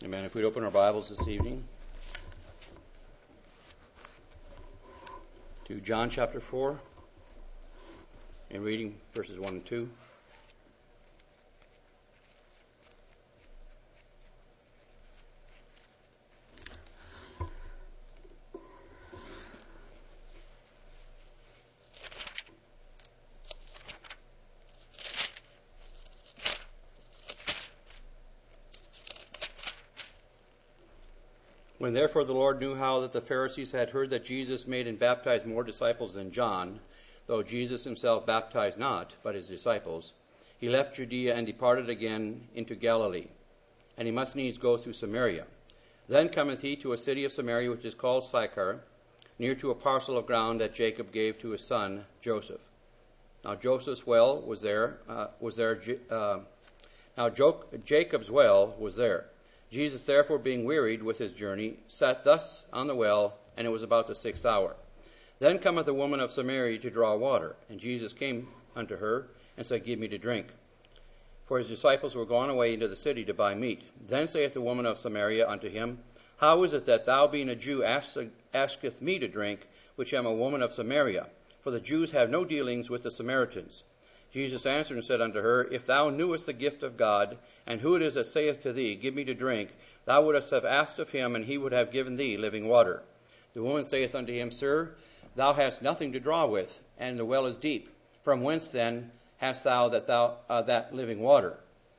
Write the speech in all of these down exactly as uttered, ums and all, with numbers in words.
Amen. If we'd open our Bibles this evening to John chapter four and reading verses one and two. When therefore the Lord knew how that the Pharisees had heard that Jesus made and baptized more disciples than John, though Jesus himself baptized not, but his disciples, he left Judea and departed again into Galilee. And he must needs go through Samaria. Then cometh he to a city of Samaria, which is called Sychar, near to a parcel of ground that Jacob gave to his son Joseph. Now Joseph's well was there. Uh, was there. Uh, now jo- Jacob's well was there. Jesus, therefore, being wearied with his journey, sat thus on the well, and it was about the sixth hour. Then cometh a woman of Samaria to draw water, and Jesus came unto her, and said, Give me to drink. For his disciples were gone away into the city to buy meat. Then saith the woman of Samaria unto him, How is it that thou, being a Jew, asketh me to drink, which am a woman of Samaria? For the Jews have no dealings with the Samaritans. Jesus answered and said unto her, If thou knewest the gift of God, and who it is that saith to thee, Give me to drink, thou wouldst have asked of him, and he would have given thee living water. The woman saith unto him, Sir, thou hast nothing to draw with, and the well is deep. From whence then hast thou that thou uh, that living water?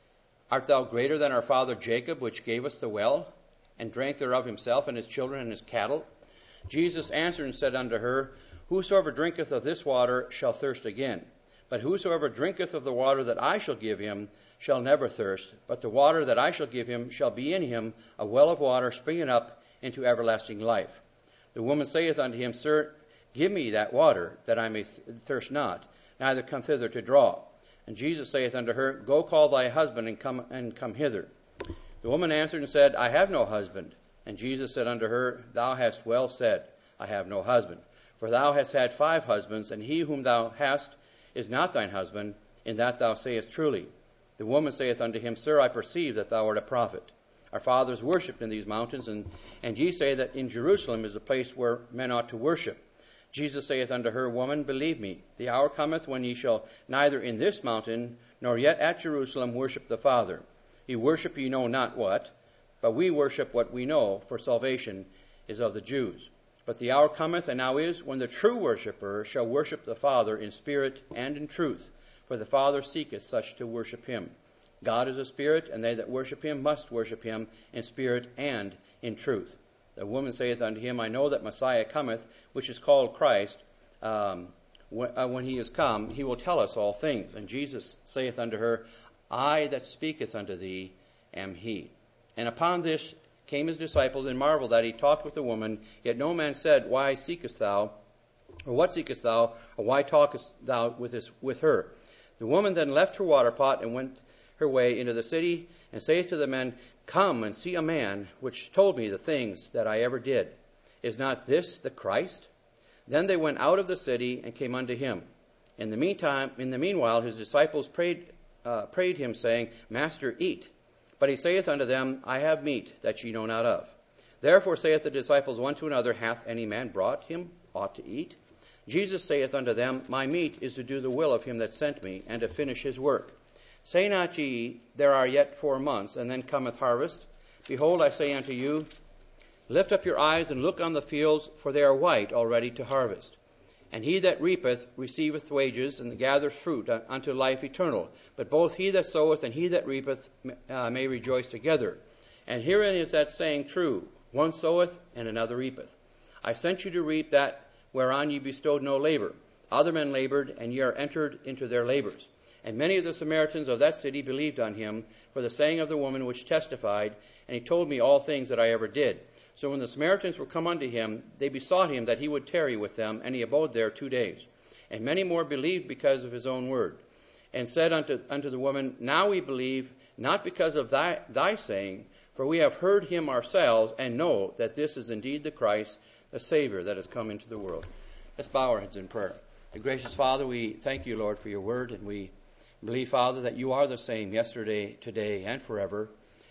Art thou greater than our father Jacob, which gave us the well, and drank thereof himself, and his children, and his cattle? Jesus answered and said unto her, Whosoever drinketh of this water shall thirst again. But whosoever drinketh of the water that I shall give him shall never thirst, but the water that I shall give him shall be in him a well of water springing up into everlasting life. The woman saith unto him, Sir, give me that water, that I may th- thirst not, neither come thither to draw. And Jesus saith unto her, Go call thy husband, and come and come hither. The woman answered and said, I have no husband. And Jesus said unto her, Thou hast well said, I have no husband. For thou hast had five husbands, and he whom thou hast is not thine husband, in that thou sayest truly. The woman saith unto him, Sir, I perceive that thou art a prophet. Our fathers worshipped in these mountains, and, and ye say that in Jerusalem is a place where men ought to worship. Jesus saith unto her, Woman, believe me, the hour cometh when ye shall neither in this mountain, nor yet at Jerusalem worship the Father. Ye worship ye know not what, but we worship what we know, for salvation is of the Jews. But the hour cometh, and now is, when the true worshipper shall worship the Father in spirit and in truth, for the Father seeketh such to worship him. God is a spirit, and they that worship him must worship him in spirit and in truth. The woman saith unto him, I know that Messiah cometh, which is called Christ. Um, when, uh, when he is come, he will tell us all things. And Jesus saith unto her, I that speaketh unto thee am he. And upon this came his disciples, and marveled that he talked with the woman. Yet no man said, Why seekest thou, or what seekest thou, or why talkest thou with this with her? The woman then left her water pot, and went her way into the city, and saith to the men, Come and see a man which told me the things that I ever did. Is not this the Christ? Then they went out of the city, and came unto him. In the meantime, in the meanwhile, his disciples prayed, uh, prayed him, saying, Master, eat. But he saith unto them, I have meat that ye know not of. Therefore saith the disciples one to another, Hath any man brought him aught to eat? Jesus saith unto them, My meat is to do the will of him that sent me, and to finish his work. Say not ye, There are yet four months, and then cometh harvest? Behold, I say unto you, Lift up your eyes, and look on the fields, for they are white already to harvest. And he that reapeth receiveth wages, and gathereth fruit unto life eternal. But both he that soweth and he that reapeth uh, may rejoice together. And herein is that saying true, One soweth, and another reapeth. I sent you to reap that whereon ye bestowed no labor. Other men labored, and ye are entered into their labors. And many of the Samaritans of that city believed on him, for the saying of the woman which testified, And he told me all things that I ever did. So when the Samaritans were come unto him, they besought him that he would tarry with them, and he abode there two days. And many more believed because of his own word, and said unto, unto the woman, Now we believe, not because of thy, thy saying, for we have heard him ourselves, and know that this is indeed the Christ, the Savior that has come into the world. Let's bow our heads in prayer. And gracious Father, we thank you, Lord, for your word, and we believe, Father, that you are the same yesterday, today, and forever.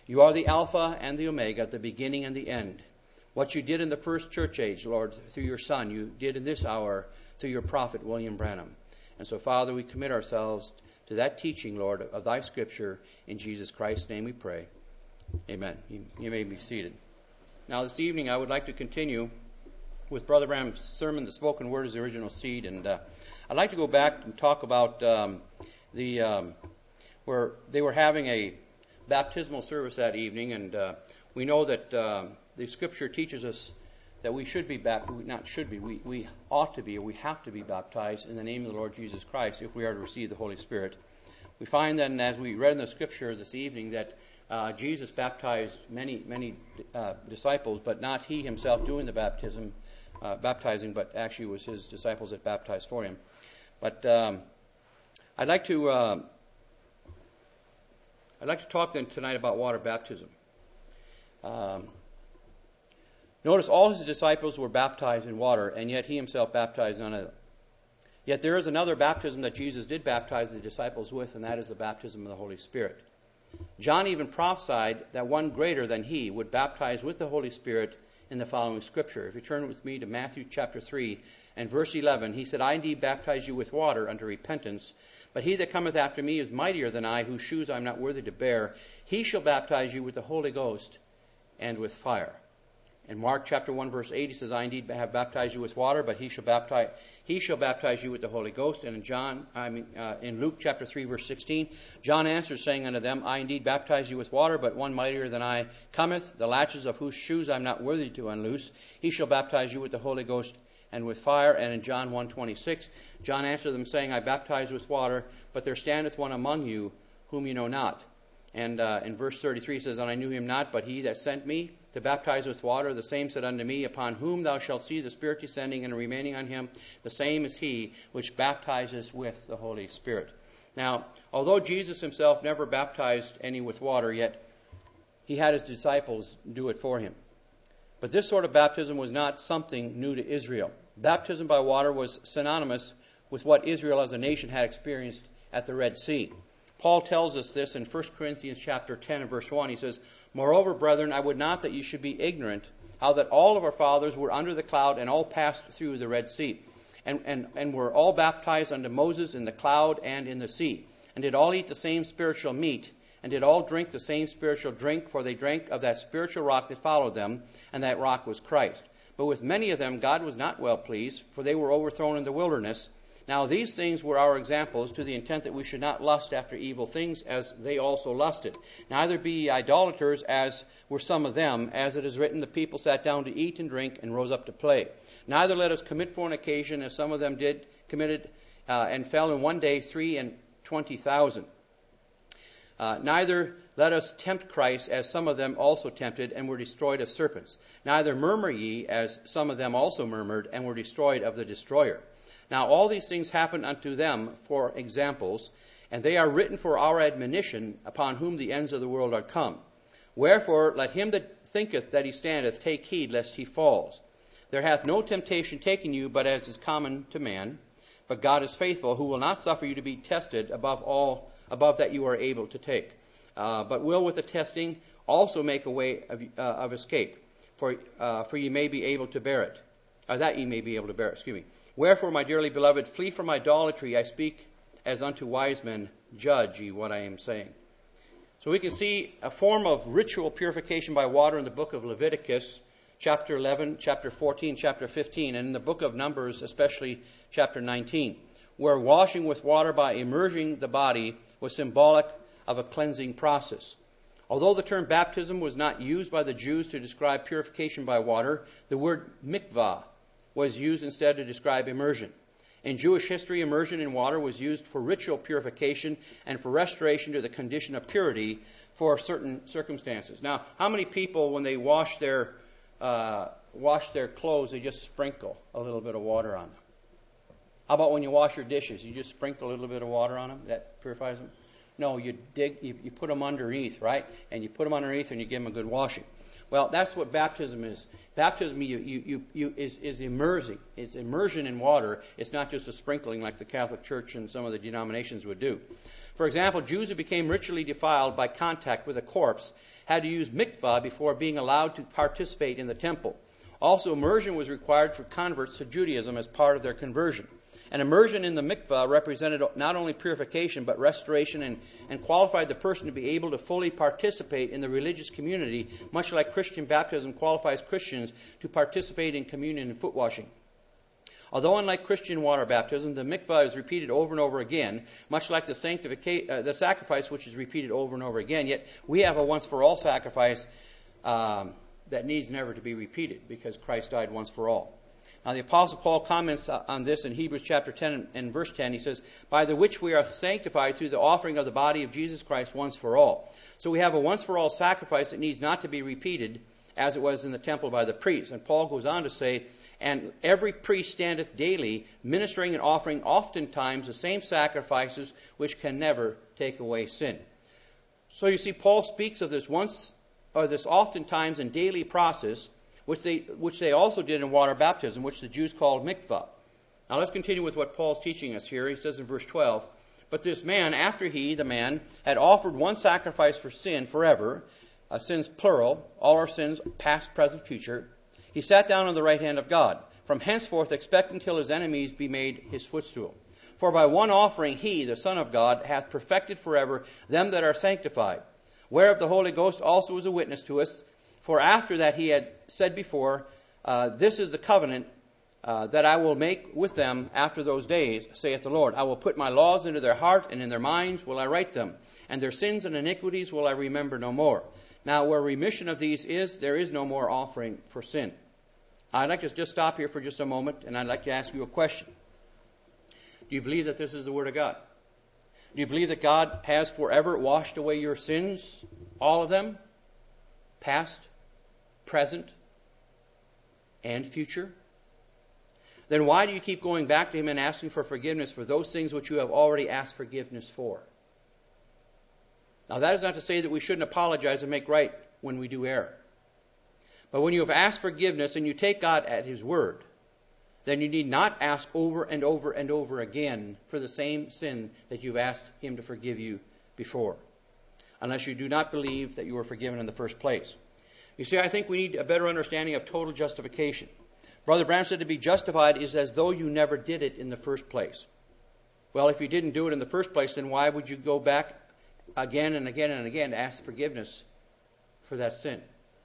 You are the Alpha and the Omega, the beginning and the end. What you did in the first church age, Lord, through your Son, you did in this hour through your prophet, William Branham. And so, Father, we commit ourselves to that teaching, Lord, of thy Scripture. In Jesus Christ's name we pray. Amen. You, you may be seated. Now, this evening I would like to continue with Brother Branham's sermon, The Spoken Word is the Original Seed. And uh, I'd like to go back and talk about um, the um, where they were having a baptismal service that evening. And uh, we know that uh, the Scripture teaches us that we should be baptized, not should be, we, we ought to be, or we have to be baptized in the name of the Lord Jesus Christ if we are to receive the Holy Spirit. We find then, as we read in the Scripture this evening, that uh, Jesus baptized many, many uh, disciples, but not he himself doing the baptism, uh, baptizing, but actually it was his disciples that baptized for him. But um, I'd like to uh, I'd like to talk then tonight about water baptism. Um, Notice all his disciples were baptized in water, and yet he himself baptized none of them. Yet there is another baptism that Jesus did baptize the disciples with, and that is the baptism of the Holy Spirit. John even prophesied that one greater than he would baptize with the Holy Spirit in the following Scripture. If you turn with me to Matthew chapter three and verse eleven, he said, I indeed baptize you with water unto repentance, but he that cometh after me is mightier than I, whose shoes I am not worthy to bear. He shall baptize you with the Holy Ghost and with fire. In Mark chapter one, verse eight, he says, I indeed have baptized you with water, but he shall baptize he shall baptize you with the Holy Ghost. And in John, I mean, uh, in Luke chapter three, verse sixteen, John answers, saying unto them, I indeed baptize you with water, but one mightier than I cometh, the latches of whose shoes I am not worthy to unloose. He shall baptize you with the Holy Ghost and with fire. And in John one twenty-six, John answered them, saying, I baptize with water, but there standeth one among you whom you know not. And uh, in verse thirty-three it says, And I knew him not, but he that sent me to baptize with water, the same said unto me, Upon whom thou shalt see the Spirit descending and remaining on him, the same is he which baptizes with the Holy Spirit. Now, although Jesus himself never baptized any with water, yet he had his disciples do it for him. But this sort of baptism was not something new to Israel. Baptism by water was synonymous with what Israel as a nation had experienced at the Red Sea. Paul tells us this in First Corinthians chapter ten and verse one. He says, Moreover, brethren, I would not that you should be ignorant how that all of our fathers were under the cloud and all passed through the Red Sea, and, and, and were all baptized unto Moses in the cloud and in the sea, and did all eat the same spiritual meat, and did all drink the same spiritual drink, for they drank of that spiritual rock that followed them, and that rock was Christ. But with many of them God was not well pleased, for they were overthrown in the wilderness. Now these things were our examples, to the intent that we should not lust after evil things, as they also lusted. Neither be ye idolaters, as were some of them, as it is written, the people sat down to eat and drink, and rose up to play. Neither let us commit fornication, as some of them did, committed, uh, and fell in one day three and twenty thousand. Uh, neither let us tempt Christ, as some of them also tempted, and were destroyed of serpents. Neither murmur ye, as some of them also murmured, and were destroyed of the destroyer. Now all these things happen unto them for examples, and they are written for our admonition, upon whom the ends of the world are come. Wherefore let him that thinketh that he standeth take heed lest he falls. There hath no temptation taken you, but as is common to man. But God is faithful, who will not suffer you to be tested above all, above that you are able to take, uh, but will with the testing also make a way of, uh, of escape, for uh, for ye may be able to bear it, uh, that ye may be able to bear it. Excuse me. Wherefore, my dearly beloved, flee from idolatry. I speak as unto wise men. Judge ye what I am saying. So we can see a form of ritual purification by water in the book of Leviticus, chapter eleven, chapter fourteen, chapter fifteen, and in the book of Numbers, especially chapter nineteen, where washing with water by immersing the body was symbolic of a cleansing process. Although the term baptism was not used by the Jews to describe purification by water, the word mikvah was used instead to describe immersion. In Jewish history, immersion in water was used for ritual purification and for restoration to the condition of purity for certain circumstances. Now, how many people, when they wash their uh, wash their clothes, they just sprinkle a little bit of water on them? How about when you wash your dishes? You just sprinkle a little bit of water on them? That purifies them? No, you dig, you, you put them underneath, right? And you put them underneath and you give them a good washing. Well, that's what baptism is. Baptism you, you, you, you is, is immersing. It's immersion in water. It's not just a sprinkling like the Catholic Church and some of the denominations would do. For example, Jews who became ritually defiled by contact with a corpse had to use mikvah before being allowed to participate in the temple. Also, immersion was required for converts to Judaism as part of their conversion. And immersion in the mikvah represented not only purification but restoration and, and qualified the person to be able to fully participate in the religious community, much like Christian baptism qualifies Christians to participate in communion and foot washing. Although unlike Christian water baptism, the mikvah is repeated over and over again, much like the sanctification, uh, the sacrifice, which is repeated over and over again. Yet we have a once-for-all sacrifice um, that needs never to be repeated because Christ died once for all. Now the Apostle Paul comments on this in Hebrews chapter ten and verse ten. He says, "By the which we are sanctified through the offering of the body of Jesus Christ once for all." So we have a once-for-all sacrifice that needs not to be repeated as it was in the temple by the priests. And Paul goes on to say, "And every priest standeth daily, ministering and offering oftentimes the same sacrifices which can never take away sin." So you see, Paul speaks of this once, or this oftentimes and daily process, which they which they also did in water baptism, which the Jews called mikvah. Now let's continue with what Paul's teaching us here. He says in verse twelve, "But this man, after he, the man, had offered one sacrifice for sin forever," uh, sins plural, all our sins, past, present, future, "he sat down on the right hand of God, from henceforth expecting till his enemies be made his footstool. For by one offering he, the Son of God, hath perfected forever them that are sanctified, whereof the Holy Ghost also is a witness to us. For after that he had said before, uh, This is the covenant uh, that I will make with them after those days, saith the Lord. I will put my laws into their heart, and in their minds will I write them. And their sins and iniquities will I remember no more. Now where remission of these is, there is no more offering for sin." I'd like to just stop here for just a moment, and I'd like to ask you a question. Do you believe that this is the Word of God? Do you believe that God has forever washed away your sins, all of them, past, present, and future? Then why do you keep going back to Him and asking for forgiveness for those things which you have already asked forgiveness for? Now that is not to say that we shouldn't apologize and make right when we do err. But when you have asked forgiveness and you take God at His word, then you need not ask over and over and over again for the same sin that you've asked Him to forgive you before, unless you do not believe that you were forgiven in the first place. You see, I think we need a better understanding of total justification. Brother Branham said to be justified is as though you never did it in the first place. Well, if you didn't do it in the first place, then why would you go back again and again and again to ask forgiveness for that sin?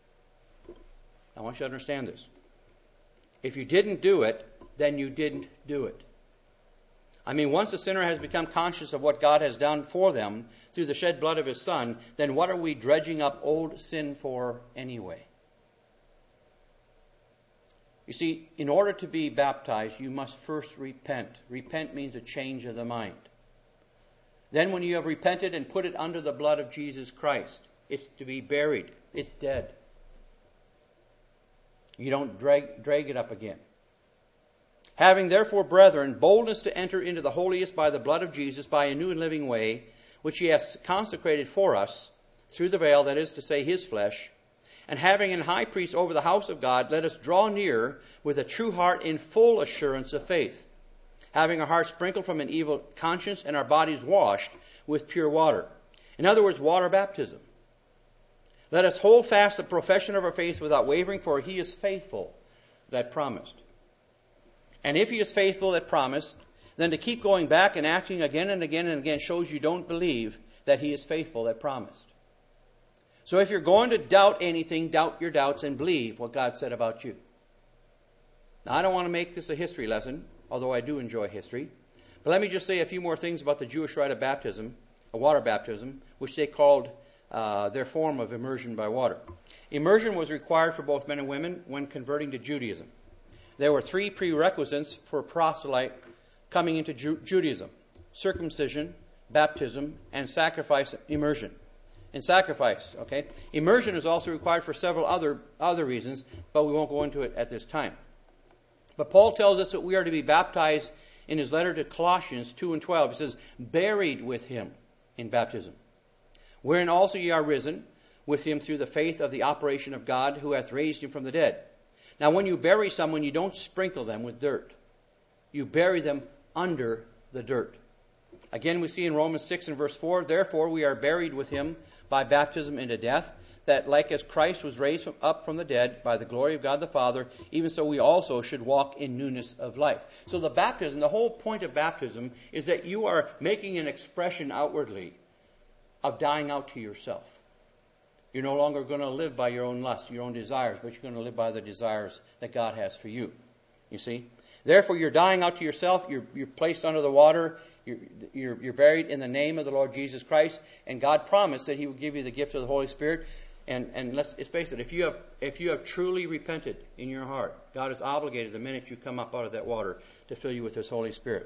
I want you to understand this. If you didn't do it, then you didn't do it. I mean, once a sinner has become conscious of what God has done for them through the shed blood of His Son, then what are we dredging up old sin for anyway? You see, in order to be baptized, you must first repent. Repent means a change of the mind. Then when you have repented and put it under the blood of Jesus Christ, it's to be buried. It's dead. You don't drag, drag it up again. "Having therefore, brethren, boldness to enter into the holiest by the blood of Jesus, by a new and living way, which He has consecrated for us, through the veil, that is to say, His flesh, and having an high priest over the house of God, let us draw near with a true heart in full assurance of faith, having our hearts sprinkled from an evil conscience and our bodies washed with pure water." In other words, water baptism. "Let us hold fast the profession of our faith without wavering, for He is faithful that promised." And if He is faithful that promised, then to keep going back and acting again and again and again shows you don't believe that He is faithful that promised. So if you're going to doubt anything, doubt your doubts and believe what God said about you. Now, I don't want to make this a history lesson, although I do enjoy history. But let me just say a few more things about the Jewish rite of baptism, a water baptism, which they called uh, their form of immersion by water. Immersion was required for both men and women when converting to Judaism. There were three prerequisites for a proselyte coming into Ju- Judaism: circumcision, baptism, and sacrifice immersion. And sacrifice, okay? Immersion is also required for several other, other reasons, but we won't go into it at this time. But Paul tells us that we are to be baptized in his letter to Colossians two and twelve. He says, "Buried with Him in baptism, wherein also ye are risen with Him through the faith of the operation of God, who hath raised Him from the dead." Now, when you bury someone, you don't sprinkle them with dirt. You bury them under the dirt. Again, we see in Romans six and verse four, therefore we are buried with him by baptism into death, that like as Christ was raised up from the dead by the glory of God the Father, even so we also should walk in newness of life. So the baptism, the whole point of baptism is that you are making an expression outwardly of dying out to yourself. You're no longer going to live by your own lust, your own desires, but you're going to live by the desires that God has for you. You see? Therefore, you're dying out to yourself. You're, you're placed under the water. You're, you're, you're buried in the name of the Lord Jesus Christ. And God promised that he will give you the gift of the Holy Spirit. And, and let's, let's face it, if you have if you have truly repented in your heart, God is obligated the minute you come up out of that water to fill you with his Holy Spirit.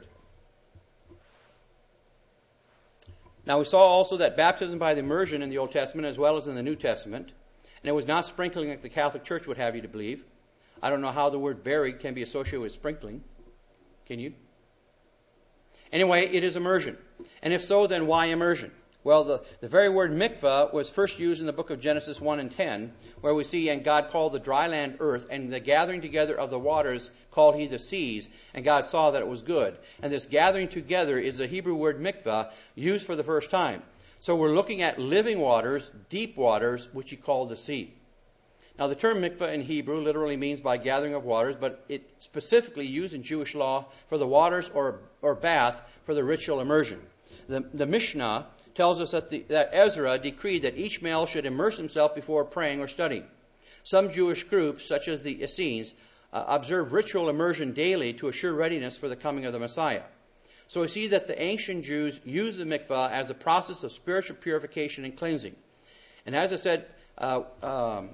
Now we saw also that baptism by the immersion in the Old Testament as well as in the New Testament, and it was not sprinkling like the Catholic Church would have you to believe. I don't know how the word buried can be associated with sprinkling. Can you? Anyway, it is immersion. And if so, then why immersion? Well, the, the very word mikvah was first used in the book of Genesis one and ten, where we see, and God called the dry land earth, and the gathering together of the waters called he the seas, and God saw that it was good. And this gathering together is the Hebrew word mikvah, used for the first time. So we're looking at living waters, deep waters, which he called the sea. Now the term mikvah in Hebrew literally means by gathering of waters, but it specifically used in Jewish law for the waters or, or bath for the ritual immersion. The, the Mishnah tells us that, the, that Ezra decreed that each male should immerse himself before praying or studying. Some Jewish groups, such as the Essenes, uh, observe ritual immersion daily to assure readiness for the coming of the Messiah. So we see that the ancient Jews used the mikvah as a process of spiritual purification and cleansing. And as I said, uh, um,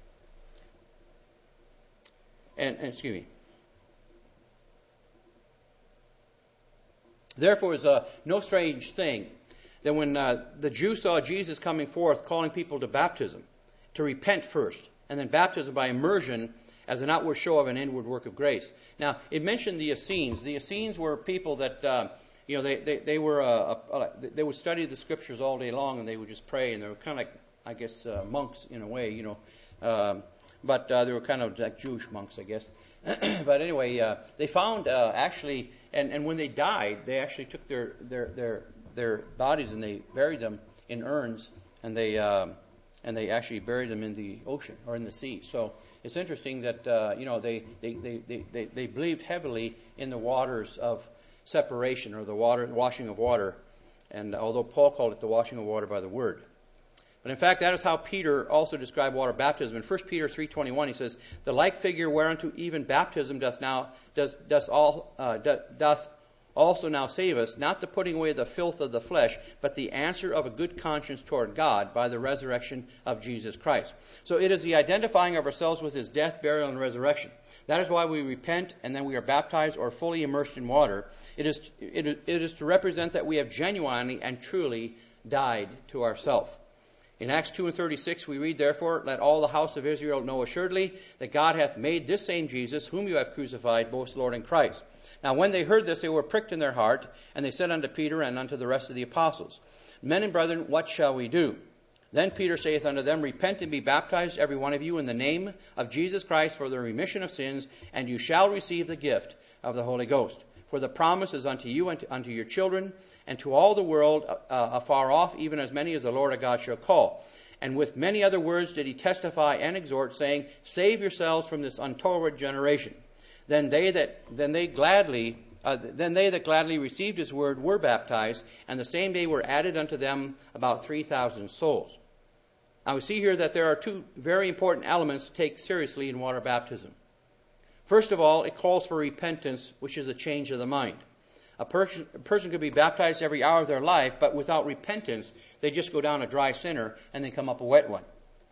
and, and excuse me, therefore is uh, no strange thing that when uh, the Jews saw Jesus coming forth, calling people to baptism, to repent first, and then baptism by immersion as an outward show of an inward work of grace. Now, it mentioned the Essenes. The Essenes were people that, uh, you know, they they, they were uh, uh, they would study the scriptures all day long, and they would just pray, and they were kind of like, I guess, uh, monks in a way, you know, um, but uh, they were kind of like Jewish monks, I guess. But anyway, uh, they found uh, actually, and, and when they died, they actually took their their their their bodies and they buried them in urns, and they um, and they actually buried them in the ocean or in the sea. So it's interesting that uh, you know they they, they, they, they they believed heavily in the waters of separation or the water washing of water, and although Paul called it the washing of water by the word. But in fact, that is how Peter also described water baptism. In First Peter three twenty-one, he says, "The like figure whereunto even baptism doth now does does all uh, doth also now save us, not the putting away the filth of the flesh, but the answer of a good conscience toward God by the resurrection of Jesus Christ." So it is the identifying of ourselves with his death, burial, and resurrection. That is why we repent and then we are baptized or fully immersed in water. It is it is, it is to represent that we have genuinely and truly died to ourselves. In Acts two and thirty-six we read, "Therefore let all the house of Israel know assuredly that God hath made this same Jesus, whom you have crucified, both Lord and Christ." Now when they heard this, they were pricked in their heart, and they said unto Peter and unto the rest of the apostles, "Men and brethren, what shall we do?" Then Peter saith unto them, "Repent and be baptized, every one of you, in the name of Jesus Christ for the remission of sins, and you shall receive the gift of the Holy Ghost. For the promise is unto you and to, unto your children, and to all the world uh, afar off, even as many as the Lord our God shall call." And with many other words did he testify and exhort, saying, "Save yourselves from this untoward generation." Then they that then they gladly uh, then they that gladly received his word were baptized, and the same day were added unto them about three thousand souls. Now we see here that there are two very important elements to take seriously in water baptism. First of all, it calls for repentance, which is a change of the mind. A person, a person could be baptized every hour of their life, but without repentance, they just go down a dry sinner and then come up a wet one.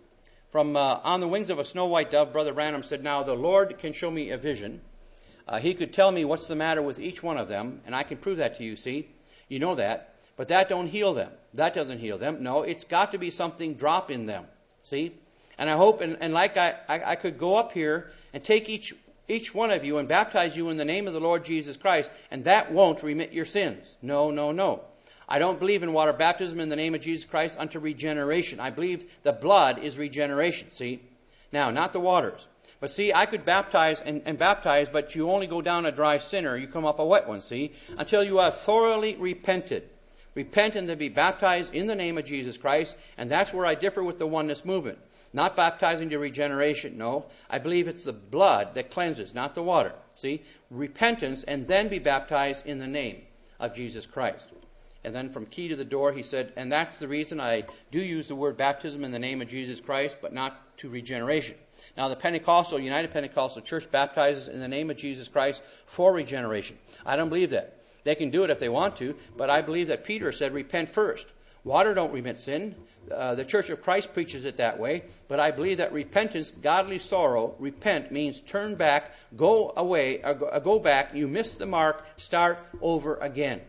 From uh, On the Wings of a Snow White Dove, Brother Branham said, "Now the Lord can show me a vision. Uh, he could tell me what's the matter with each one of them, and I can prove that to you, see? You know that. But that don't heal them. That doesn't heal them. No, it's got to be something drop in them, see? And I hope, and, and like I, I, I could go up here and take each each one of you and baptize you in the name of the Lord Jesus Christ, and that won't remit your sins. No, no, no. I don't believe in water baptism in the name of Jesus Christ unto regeneration. I believe the blood is regeneration, see? Now, not the waters. But see, I could baptize and, and baptize, but you only go down a dry sinner. You come up a wet one, see, until you have thoroughly repented. Repent and then be baptized in the name of Jesus Christ. And that's where I differ with the oneness movement. Not baptizing to regeneration, no. I believe it's the blood that cleanses, not the water. See, repentance and then be baptized in the name of Jesus Christ. And then from key to the door, he said, and that's the reason I do use the word baptism in the name of Jesus Christ, but not to regeneration. Now, the Pentecostal, United Pentecostal Church baptizes in the name of Jesus Christ for regeneration. I don't believe that. They can do it if they want to, but I believe that Peter said, repent first. Water don't remit sin. Uh, the Church of Christ preaches it that way, but I believe that repentance, godly sorrow, repent means turn back, go away, or go, or go back, you missed the mark, start over again.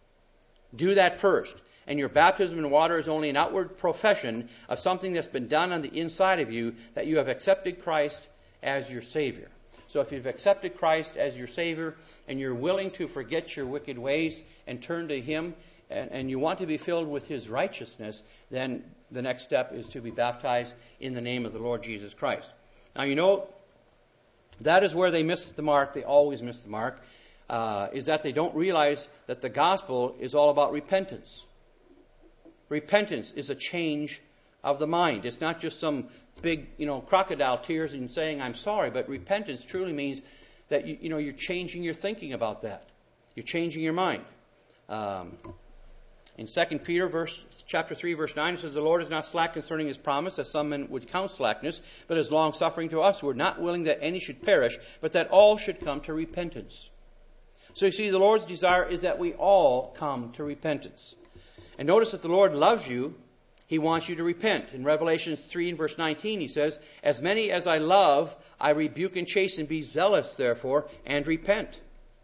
Do that first. And your baptism in water is only an outward profession of something that's been done on the inside of you, that you have accepted Christ as your Savior. So if you've accepted Christ as your Savior and you're willing to forget your wicked ways and turn to Him, and, and you want to be filled with His righteousness, then the next step is to be baptized in the name of the Lord Jesus Christ. Now, you know, that is where they miss the mark. They always miss the mark, uh, is that they don't realize that the gospel is all about repentance. Repentance is a change of the mind. It's not just some big, you know, crocodile tears and saying, I'm sorry, but repentance truly means that, you, you know, you're changing your thinking about that. You're changing your mind. Um, in Second Peter verse, chapter three, verse nine, it says, the Lord is not slack concerning His promise, as some men would count slackness, but is long-suffering to us, who are not willing that any should perish, but that all should come to repentance. So you see, the Lord's desire is that we all come to repentance. And notice that the Lord loves you. He wants you to repent. In Revelation three and verse nineteen, He says, as many as I love, I rebuke and chasten. Be zealous, therefore, and repent.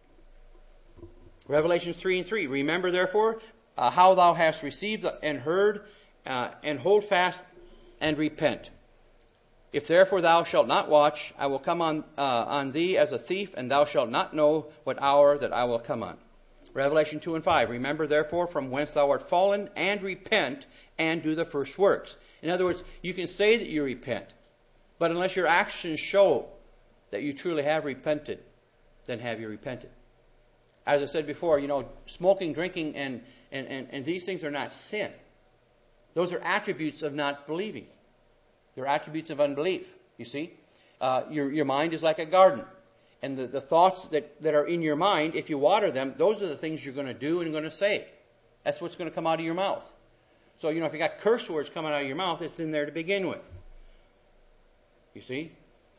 Revelation three and three, remember, therefore, uh, how thou hast received and heard, uh, and hold fast and repent. If therefore thou shalt not watch, I will come on, uh, on thee as a thief, and thou shalt not know what hour that I will come on. Revelation two and five, remember therefore from whence thou art fallen, and repent, and do the first works. In other words, you can say that you repent, but unless your actions show that you truly have repented, then have you repented. As I said before, you know, smoking, drinking, and, and, and, and these things are not sin. Those are attributes of not believing. They're attributes of unbelief, you see. Uh, your, your mind is like a garden. And the, the thoughts that, that are in your mind, if you water them, those are the things you're going to do and going to say. That's what's going to come out of your mouth. So, you know, if you got curse words coming out of your mouth, it's in there to begin with. You see?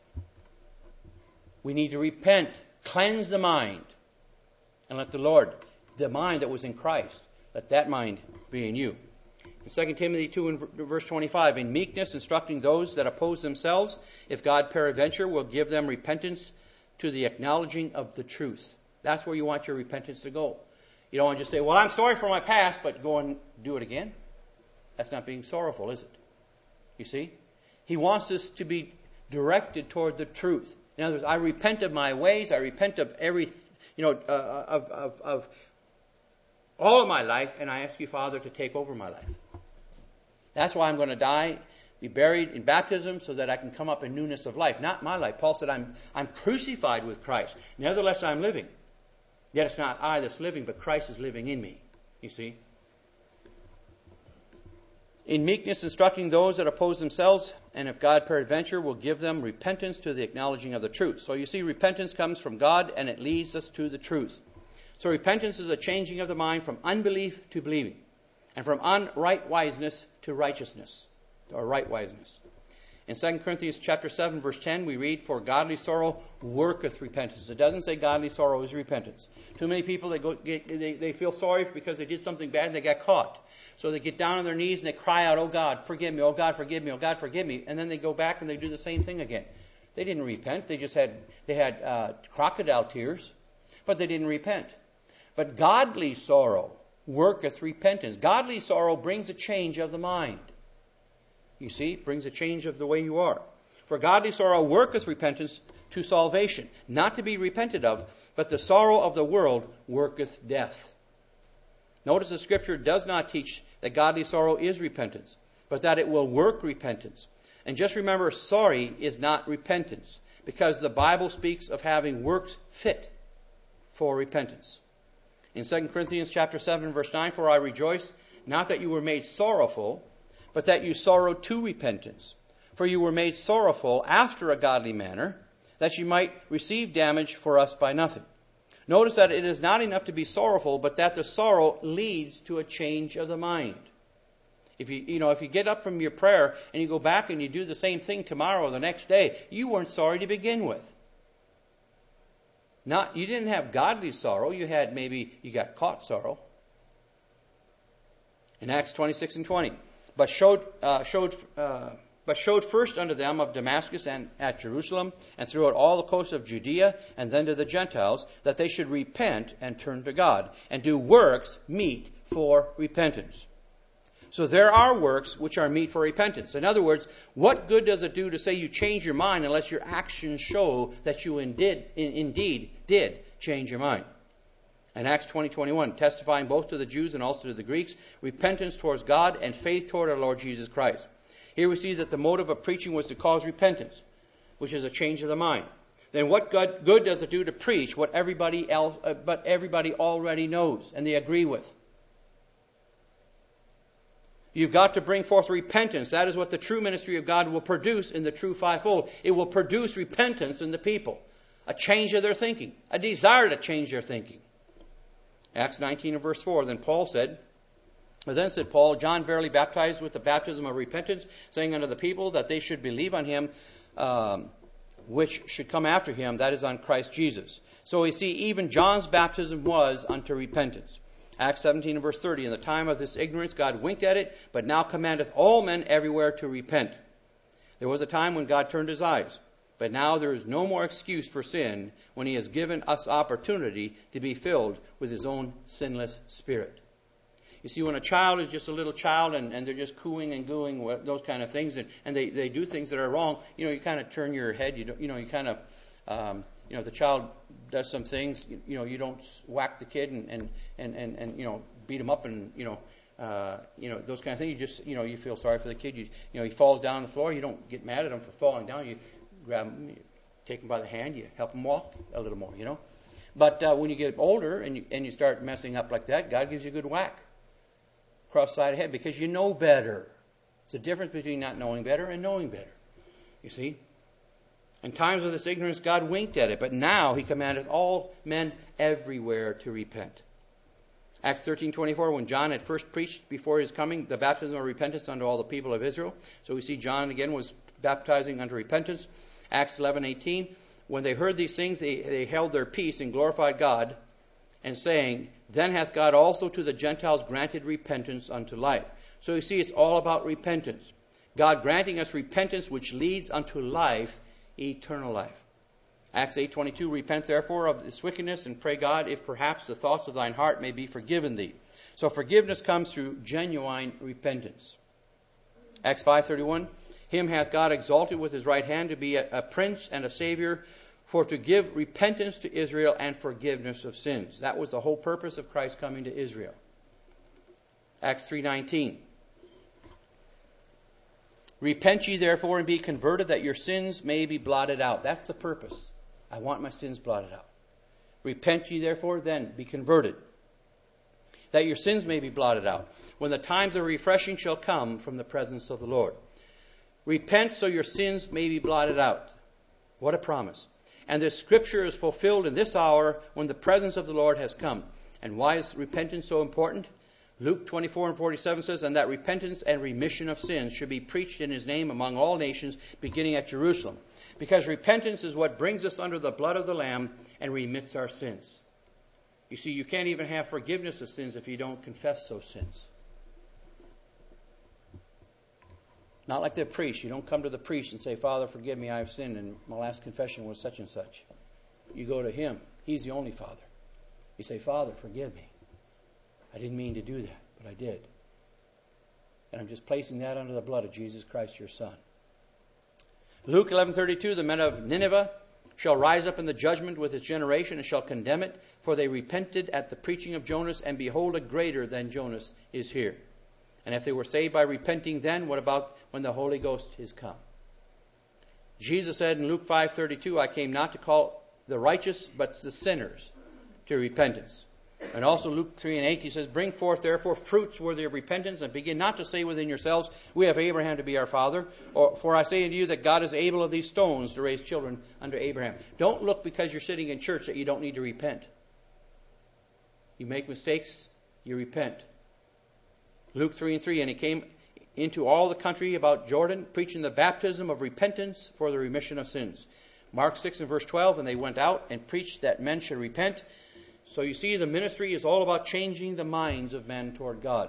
We need to repent, cleanse the mind, and let the Lord, the mind that was in Christ, let that mind be in you. In Second Timothy two and verse twenty-five, in meekness instructing those that oppose themselves, if God peradventure will give them repentance to the acknowledging of the truth. That's where you want your repentance to go. You don't want to just say, well, I'm sorry for my past, but go and do it again. That's not being sorrowful, is it? You see? He wants us to be directed toward the truth. In other words, I repent of my ways. I repent of every, you know, uh, of, of, of all of my life, and I ask you, Father, to take over my life. That's why I'm going to die, be buried in baptism, so that I can come up in newness of life. Not my life. Paul said, I'm, I'm crucified with Christ. Nevertheless, I'm living. Yet it's not I that's living, but Christ is living in me. You see? In meekness instructing those that oppose themselves, and if God peradventure will give them repentance to the acknowledging of the truth. So you see, repentance comes from God, and it leads us to the truth. So repentance is a changing of the mind from unbelief to believing, and from unright wiseness to righteousness, or right wiseness. In Second Corinthians chapter seven, verse ten, we read, for godly sorrow worketh repentance. It doesn't say godly sorrow is repentance. Too many people, they go, get, they, they feel sorry because they did something bad and they got caught. So they get down on their knees and they cry out, oh God, forgive me, oh God, forgive me, oh God, forgive me. And then they go back and they do the same thing again. They didn't repent. They just had, they had uh, crocodile tears, but they didn't repent. But godly sorrow worketh repentance. Godly sorrow brings a change of the mind. You see, it brings a change of the way you are. For godly sorrow worketh repentance to salvation, not to be repented of, but the sorrow of the world worketh death. Notice the Scripture does not teach that godly sorrow is repentance, but that it will work repentance. And just remember, sorry is not repentance. because the Bible speaks of having works fit for repentance. In Second Corinthians chapter seven, verse nine, for I rejoice, not that you were made sorrowful, but that you sorrowed to repentance. For you were made sorrowful after a godly manner, that you might receive damage for us by nothing. Notice that it is not enough to be sorrowful, but that the sorrow leads to a change of the mind. If you, you know, if you get up from your prayer and you go back and you do the same thing tomorrow or the next day, you weren't sorry to begin with. Not, you didn't have godly sorrow. You had maybe, you got caught sorrow. In Acts twenty-six and twenty. But showed, uh, showed, uh, but showed first unto them of Damascus and at Jerusalem and throughout all the coast of Judea and then to the Gentiles, that they should repent and turn to God and do works meet for repentance. So there are works which are meet for repentance. In other words, what good does it do to say you change your mind unless your actions show that you indeed, indeed did change your mind? In Acts twenty twenty-one, testifying both to the Jews and also to the Greeks, repentance towards God and faith toward our Lord Jesus Christ. Here we see that the motive of preaching was to cause repentance, which is a change of the mind. Then what good, good does it do to preach what everybody else, uh, but everybody already knows and they agree with? You've got to bring forth repentance. That is what the true ministry of God will produce in the true fivefold. It will produce repentance in the people, a change of their thinking, a desire to change their thinking. Acts nineteen and verse four, then Paul said, But then said Paul, John verily baptized with the baptism of repentance, saying unto the people that they should believe on him, um, which should come after him, that is on Christ Jesus. So we see even John's baptism was unto repentance. Acts seventeen and verse thirty, in the time of this ignorance God winked at it, but now commandeth all men everywhere to repent. There was a time when God turned his eyes, but now there is no more excuse for sin when he has given us opportunity to be filled with his own sinless spirit. You see, when a child is just a little child and, and they're just cooing and gooing, those kind of things, and, and they, they do things that are wrong, you know, you kind of turn your head, you don't, you know, you kind of, um, you know, if the child does some things, you, you know, you don't whack the kid and, and, and, and, and you know, beat him up and, you know, uh, you know, those kind of things. You just, you know, you feel sorry for the kid. You, you know, he falls down on the floor. You don't get mad at him for falling down. You grab him, you take him by the hand, you help him walk a little more, you know. But uh, when you get older and you, and you start messing up like that, God gives you a good whack across the side of the head because you know better. It's the difference between not knowing better and knowing better, you see. In times of this ignorance, God winked at it, but now he commandeth all men everywhere to repent. Acts thirteen twenty-four, when John had first preached before his coming the baptism of repentance unto all the people of Israel. So we see John again was baptizing unto repentance. Acts eleven eighteen, when they heard these things, they, they held their peace and glorified God, and saying, then hath God also to the Gentiles granted repentance unto life. So you see, it's all about repentance. God granting us repentance which leads unto life, eternal life. Acts eight twenty-two, repent therefore of this wickedness and pray God if perhaps the thoughts of thine heart may be forgiven thee. So forgiveness comes through genuine repentance. Acts five thirty-one, him hath God exalted with his right hand to be a, a prince and a savior, for to give repentance to Israel and forgiveness of sins. That was the whole purpose of Christ coming to Israel. Acts three nineteen. Repent ye therefore and be converted, that your sins may be blotted out. That's the purpose. I want my sins blotted out. Repent ye therefore, then be converted, that your sins may be blotted out, when the times of refreshing shall come from the presence of the Lord. Repent so your sins may be blotted out. What a promise. And this scripture is fulfilled in this hour when the presence of the Lord has come. And why is repentance so important? Luke twenty-four and forty-seven says, and that repentance and remission of sins should be preached in his name among all nations, beginning at Jerusalem. Because repentance is what brings us under the blood of the Lamb and remits our sins. You see, you can't even have forgiveness of sins if you don't confess those sins. Not like the priest. You don't come to the priest and say, Father, forgive me, I have sinned, and my last confession was such and such. You go to him. He's the only Father. You say, Father, forgive me. I didn't mean to do that, but I did. And I'm just placing that under the blood of Jesus Christ, your Son. Luke eleven thirty-two, the men of Nineveh shall rise up in the judgment with its generation and shall condemn it, for they repented at the preaching of Jonas, and behold, a greater than Jonas is here. And if they were saved by repenting then, what about when the Holy Ghost is come? Jesus said in Luke five thirty-two, I came not to call the righteous, but the sinners to repentance. And also Luke three and eight, he says, bring forth therefore fruits worthy of repentance, and begin not to say within yourselves, we have Abraham to be our father. Or, for I say unto you that God is able of these stones to raise children unto Abraham. Don't look because you're sitting in church that you don't need to repent. You make mistakes, you repent. Luke three and three, and he came into all the country about Jordan, preaching the baptism of repentance for the remission of sins. Mark six and verse twelve, and they went out and preached that men should repent. So you see, the ministry is all about changing the minds of men toward God.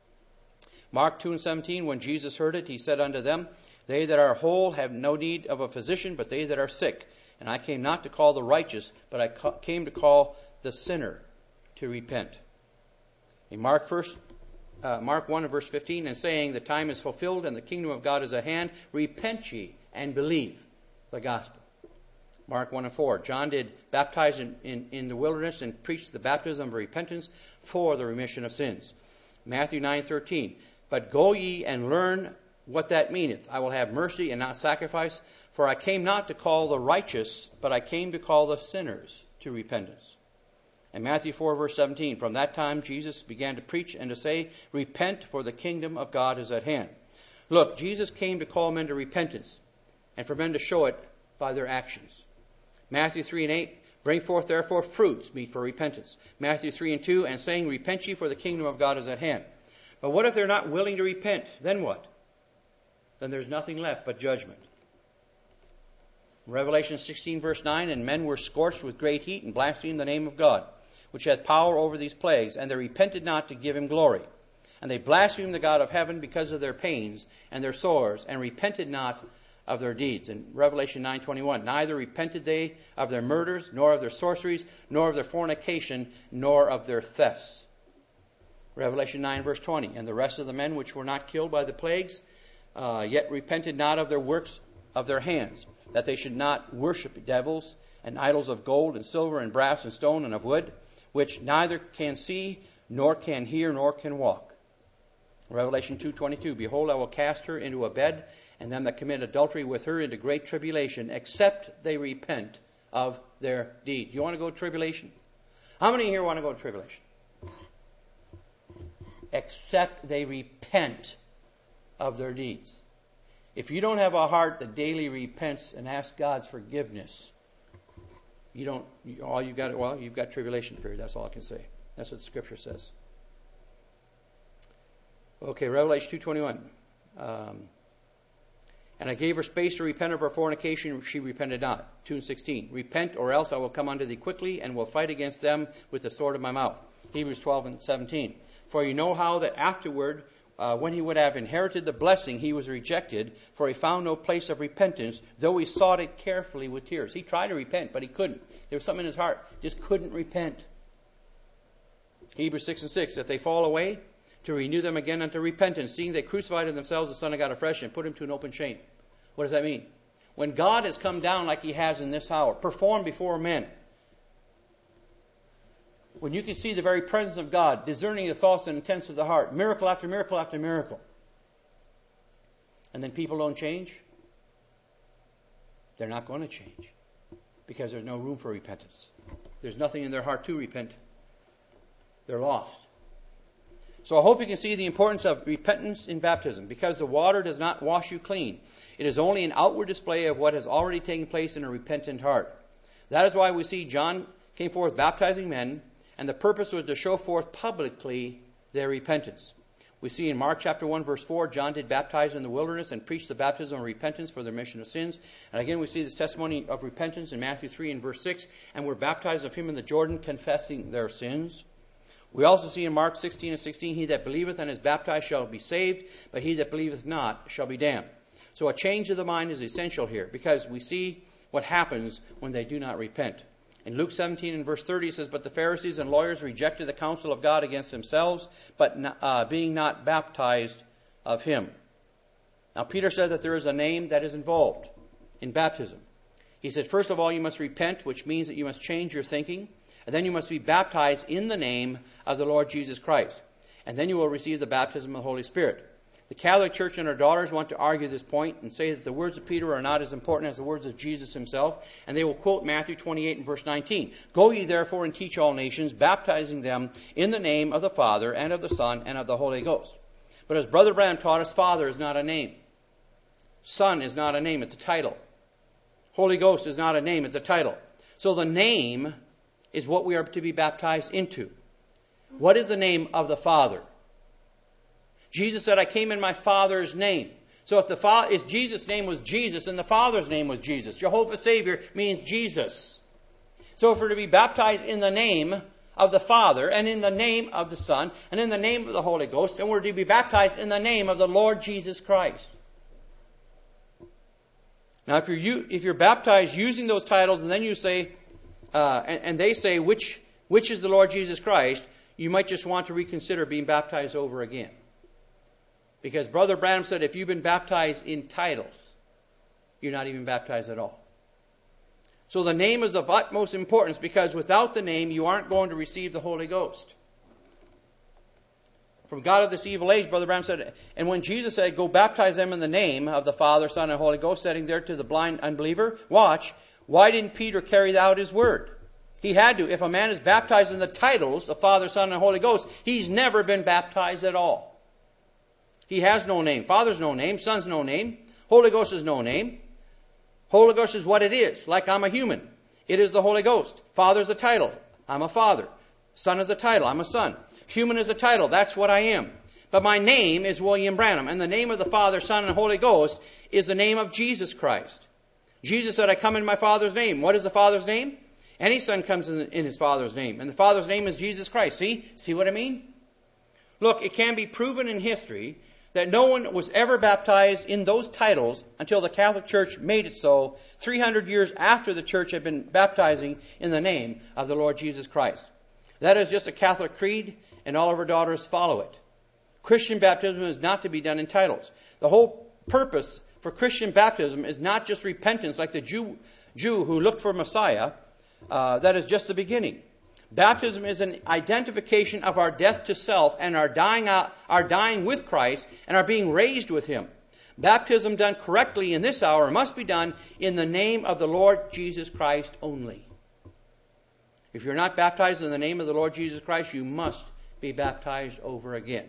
Mark two and seventeen, when Jesus heard it, he said unto them, they that are whole have no need of a physician, but they that are sick. And I came not to call the righteous, but I ca- came to call the sinner to repent. In Mark first, uh, Mark one and verse fifteen, and saying, the time is fulfilled and the kingdom of God is at hand. Repent ye and believe the gospel. Mark one and four. John did baptize in, in, in the wilderness and preached the baptism of repentance for the remission of sins. Matthew nine thirteen. But go ye and learn what that meaneth. I will have mercy and not sacrifice. For I came not to call the righteous, but I came to call the sinners to repentance. And Matthew four verse seventeen. From that time Jesus began to preach and to say, repent, for the kingdom of God is at hand. Look, Jesus came to call men to repentance, and for men to show it by their actions. Matthew three and eight, bring forth therefore fruits meet for repentance. Matthew three and two, and saying, repent ye, for the kingdom of God is at hand. But what if they're not willing to repent? Then what? Then there's nothing left but judgment. Revelation sixteen verse nine, and men were scorched with great heat and blasphemed the name of God, which hath power over these plagues, and they repented not to give him glory. And they blasphemed the God of heaven because of their pains and their sores, and repented not of their deeds. In Revelation nine twenty-one, neither repented they of their murders, nor of their sorceries, nor of their fornication, nor of their thefts. Revelation nine verse twenty, and the rest of the men which were not killed by the plagues, uh, yet repented not of their works of their hands, that they should not worship devils and idols of gold and silver and brass and stone and of wood, which neither can see, nor can hear, nor can walk. Revelation two twenty-two, behold, I will cast her into a bed, and them that commit adultery with her into great tribulation, except they repent of their deeds. You want to go to tribulation? How many here want to go to tribulation? Except they repent of their deeds. If you don't have a heart that daily repents and asks God's forgiveness, you don't. You, all you got. Well, you've got tribulation period. That's all I can say. That's what the Scripture says. Okay, Revelation two twenty-one. Um, And I gave her space to repent of her fornication. She repented not. two and sixteen. Repent, or else I will come unto thee quickly, and will fight against them with the sword of my mouth. Hebrews twelve and seventeen. For you know how that afterward, uh, when he would have inherited the blessing, he was rejected, for he found no place of repentance, though he sought it carefully with tears. He tried to repent, but he couldn't. There was something in his heart. Just couldn't repent. Hebrews six and six. If they fall away, to renew them again unto repentance, seeing they crucified in themselves the Son of God afresh and put him to an open shame. What does that mean? When God has come down like he has in this hour, performed before men, when you can see the very presence of God, discerning the thoughts and intents of the heart, miracle after miracle after miracle, and then people don't change, they're not going to change, because there's no room for repentance. There's nothing in their heart to repent. They're lost. So I hope you can see the importance of repentance in baptism, because the water does not wash you clean. It is only an outward display of what has already taken place in a repentant heart. That is why we see John came forth baptizing men, and the purpose was to show forth publicly their repentance. We see in Mark chapter one, verse four, John did baptize in the wilderness and preach the baptism of repentance for the remission of sins. And again, we see this testimony of repentance in Matthew three and verse six, and were baptized of him in the Jordan, confessing their sins. We also see in Mark sixteen and sixteen, he that believeth and is baptized shall be saved, but he that believeth not shall be damned. So a change of the mind is essential here, because we see what happens when they do not repent. In Luke seventeen and verse thirty, it says, but the Pharisees and lawyers rejected the counsel of God against themselves, but uh, being not baptized of him. Now Peter said that there is a name that is involved in baptism. He said, first of all, you must repent, which means that you must change your thinking. And then you must be baptized in the name of the Lord Jesus Christ. And then you will receive the baptism of the Holy Spirit. The Catholic Church and her daughters want to argue this point and say that the words of Peter are not as important as the words of Jesus himself, and they will quote Matthew twenty-eight and verse nineteen. Go ye therefore and teach all nations, baptizing them in the name of the Father and of the Son and of the Holy Ghost. But as Brother Branham taught us, Father is not a name. Son is not a name, it's a title. Holy Ghost is not a name, it's a title. So the name is what we are to be baptized into. What is the name of the Father? Jesus said, I came in my Father's name. So if the Fa- if Jesus' name was Jesus and the Father's name was Jesus, Jehovah Savior means Jesus. So if we're to be baptized in the name of the Father and in the name of the Son and in the name of the Holy Ghost, then we're to be baptized in the name of the Lord Jesus Christ. Now if you're, if you're baptized using those titles and then you say, uh, and, and they say, which, which is the Lord Jesus Christ, you might just want to reconsider being baptized over again. Because Brother Branham said if you've been baptized in titles, you're not even baptized at all. So the name is of utmost importance because without the name, you aren't going to receive the Holy Ghost. From God of this evil age, Brother Branham said, and when Jesus said, go baptize them in the name of the Father, Son, and Holy Ghost, setting there to the blind unbeliever, watch, why didn't Peter carry out his word? He had to. If a man is baptized in the titles of Father, Son, and Holy Ghost, he's never been baptized at all. He has no name. Father's no name. Son's no name. Holy Ghost is no name. Holy Ghost is what it is, like I'm a human. It is the Holy Ghost. Father's a title. I'm a father. Son is a title. I'm a son. Human is a title. That's what I am. But my name is William Branham, and the name of the Father, Son, and Holy Ghost is the name of Jesus Christ. Jesus said, I come in my Father's name. What is the Father's name? Any son comes in, in his Father's name. And the Father's name is Jesus Christ. See? See what I mean? Look, it can be proven in history that no one was ever baptized in those titles until the Catholic Church made it so three hundred years after the Church had been baptizing in the name of the Lord Jesus Christ. That is just a Catholic creed, and all of our daughters follow it. Christian baptism is not to be done in titles. The whole purpose for Christian baptism is not just repentance like the Jew, Jew who looked for Messiah. Uh, that is just the beginning. Baptism is an identification of our death to self and our dying out, our dying with Christ and our being raised with Him. Baptism done correctly in this hour must be done in the name of the Lord Jesus Christ only. If you're not baptized in the name of the Lord Jesus Christ, you must be baptized over again.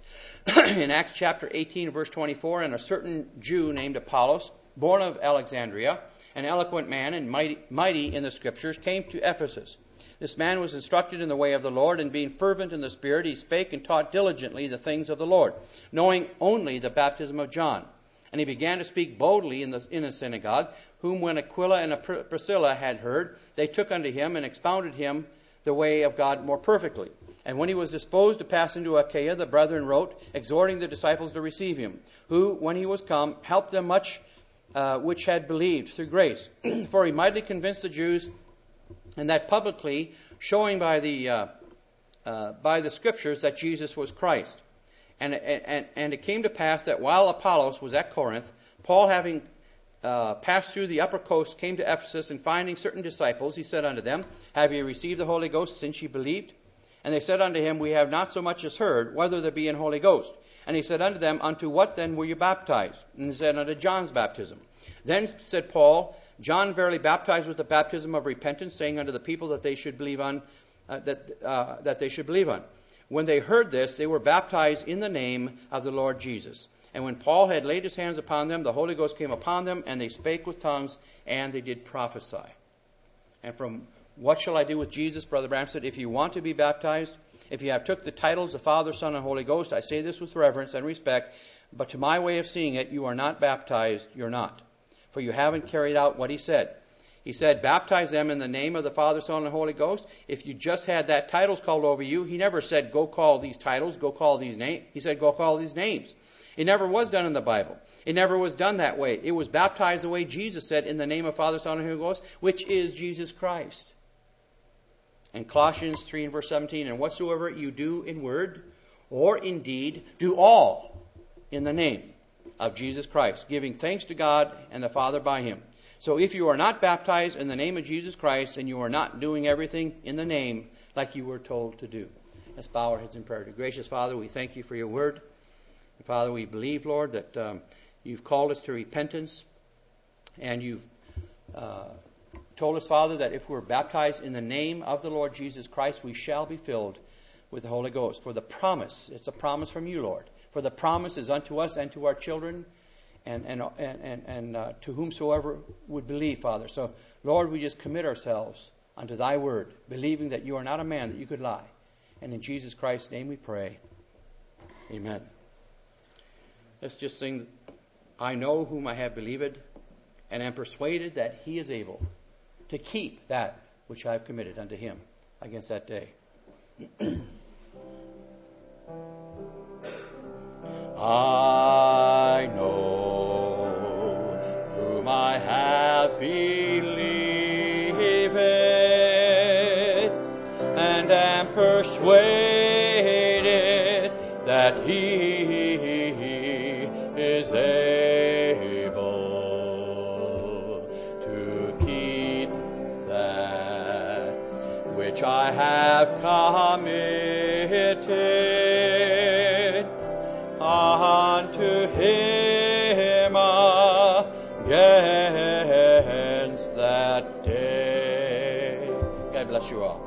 In Acts chapter eighteen, verse twenty-four, and a certain Jew named Apollos, born of Alexandria, an eloquent man and mighty, mighty in the Scriptures, came to Ephesus. This man was instructed in the way of the Lord, and being fervent in the Spirit, he spake and taught diligently the things of the Lord, knowing only the baptism of John. And he began to speak boldly in the in a synagogue, whom when Aquila and Priscilla had heard, they took unto him and expounded him the way of God more perfectly. And when he was disposed to pass into Achaia, the brethren wrote, exhorting the disciples to receive him, who, when he was come, helped them much uh, which had believed through grace. For he mightily convinced the Jews, and that publicly, showing by the uh, uh, by the Scriptures that Jesus was Christ. And, and, and it came to pass that while Apollos was at Corinth, Paul, having uh, passed through the upper coast, came to Ephesus, and finding certain disciples, he said unto them, Have ye received the Holy Ghost since ye believed? And they said unto him, We have not so much as heard whether there be an Holy Ghost. And he said unto them, Unto what then were you baptized? And he said, Unto John's baptism. Then said Paul, John verily baptized with the baptism of repentance, saying unto the people that they should believe on, uh, that uh, that they should believe on. When they heard this, they were baptized in the name of the Lord Jesus. And when Paul had laid his hands upon them, the Holy Ghost came upon them, and they spake with tongues, and they did prophesy. And from what shall I do with Jesus, Brother Branham said, if you want to be baptized, if you have took the titles of Father, Son, and Holy Ghost, I say this with reverence and respect, but to my way of seeing it, you are not baptized, you're not. For you haven't carried out what he said. He said, baptize them in the name of the Father, Son, and Holy Ghost. If you just had that titles called over you, he never said, go call these titles, go call these names. He said, go call these names. It never was done in the Bible. It never was done that way. It was baptized the way Jesus said, in the name of Father, Son, and Holy Ghost, which is Jesus Christ. And Colossians three and verse seventeen, and whatsoever you do in word or in deed, do all in the name of Jesus Christ, giving thanks to God and the Father by him. So if you are not baptized in the name of Jesus Christ, then you are not doing everything in the name like you were told to do. Let's bow our heads in prayer. Gracious Father, we thank you for your word. Father, we believe, Lord, that um, you've called us to repentance, and you've uh, told us, Father, that if we're baptized in the name of the Lord Jesus Christ, we shall be filled with the Holy Ghost. For the promise, it's a promise from you, Lord. For the promise is unto us and to our children and and and, and, and uh, to whomsoever would believe, Father. So, Lord, we just commit ourselves unto thy word, believing that you are not a man that you could lie. And in Jesus Christ's name we pray. Amen. Let's just sing, I know whom I have believed, and am persuaded that he is able to keep that which I have committed unto him against that day. I know whom I have believed, and am persuaded that he is able to keep that which I have committed unto him against that day. God bless you all.